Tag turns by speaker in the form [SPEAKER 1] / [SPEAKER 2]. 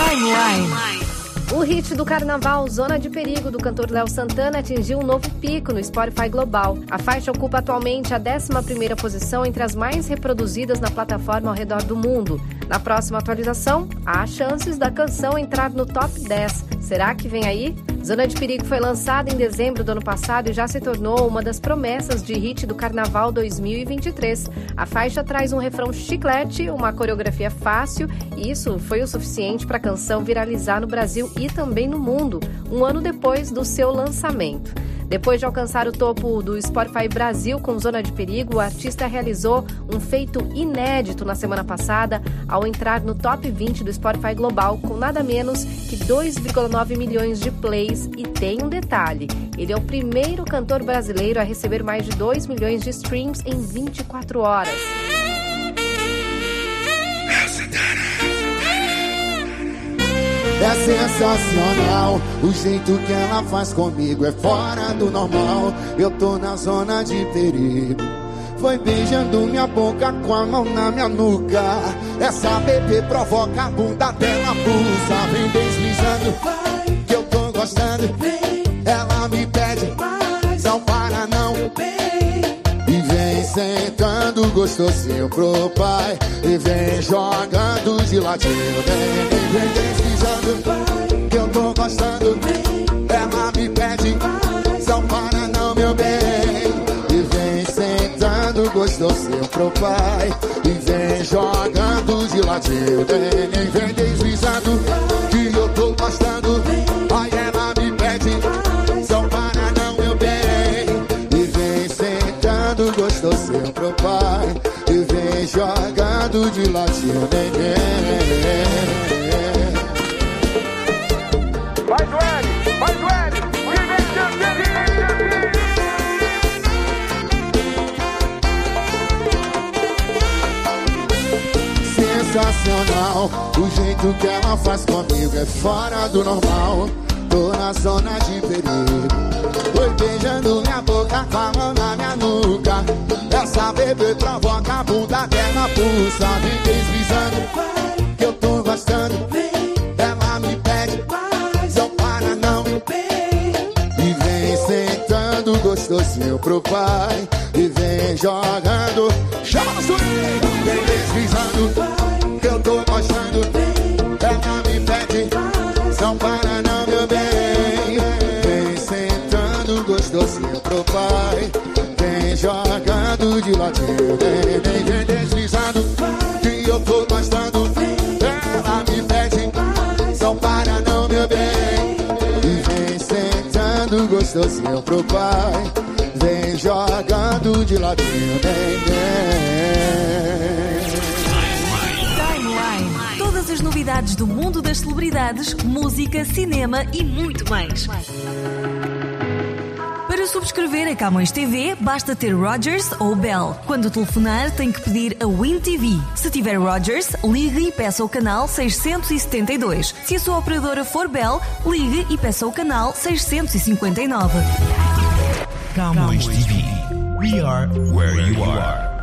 [SPEAKER 1] Timeline.
[SPEAKER 2] O hit do carnaval Zona de Perigo, do cantor Léo Santana, atingiu um novo pico no Spotify Global. A faixa ocupa atualmente a 11ª posição entre as mais reproduzidas na plataforma ao redor do mundo. Na próxima atualização, há chances da canção entrar no top 10. Será que vem aí? Zona de Perigo foi lançada em dezembro do ano passado e já se tornou uma das promessas de hit do Carnaval 2023. A faixa traz um refrão chiclete, uma coreografia fácil, e isso foi o suficiente para a canção viralizar no Brasil e também no mundo, um ano depois do seu lançamento. Depois de alcançar o topo do Spotify Brasil com Zona de Perigo, o artista realizou um feito inédito na semana passada ao entrar no top 20 do Spotify Global com nada menos que 2,9 milhões de plays. E tem um detalhe, ele é o primeiro cantor brasileiro a receber mais de 2 milhões de streams em 24 horas.
[SPEAKER 3] É sensacional, o jeito que ela faz comigo é fora do normal. Eu tô na zona de perigo. Foi beijando minha boca com a mão na minha nuca. Essa bebê provoca a bunda dela, pulsa. Vem deslizando, que eu tô gostando. Ela me pede, não para não. E vem sentando gostosinho pro pai. E vem jogando de ladinho. Vem deslizando, que eu tô gostando. Ela me pede, não para não, meu bem. E vem sentando gostosinho pro pai. E vem jogando de ladinho. Vem deslizando, que eu tô gostando. Aí ela me pede, não para não, meu bem. E vem sentando gostosinho pro pai. E vem jogando de ladinho.
[SPEAKER 4] Vai Duane, vai Duane,
[SPEAKER 3] sensacional, o jeito que ela faz comigo é fora do normal. Tô na zona de perigo. Foi beijando minha boca com a mão na minha nuca. Essa bebê provoca a bunda dela, pulsa. Vem deslizando, que eu tô gostando. Ela me pede, não para não. E vem sentando gostosinho pro pai. E vem jogando, chama no swing. Vem deslizando, que eu tô gostando. Ela me pede, não para não, meu bem. Vem sentando gostosinho pro pai. Vem jogando de ladinho. Vem deslizando, que eu tô gostando. Ela me pede, não para não, meu bem. E vem sentando gostosinho pro pai. Vem jogando de ladinho.
[SPEAKER 1] Timeline. Todas as novidades do mundo das celebridades, música, cinema e muito mais. Para subscrever a Camões TV, basta ter Rogers ou Bell. Quando telefonar, tem que pedir a Win TV. Se tiver Rogers, ligue e peça o canal 672. Se a sua operadora for Bell, ligue e peça o canal 659.
[SPEAKER 5] Camões TV. We are where you are.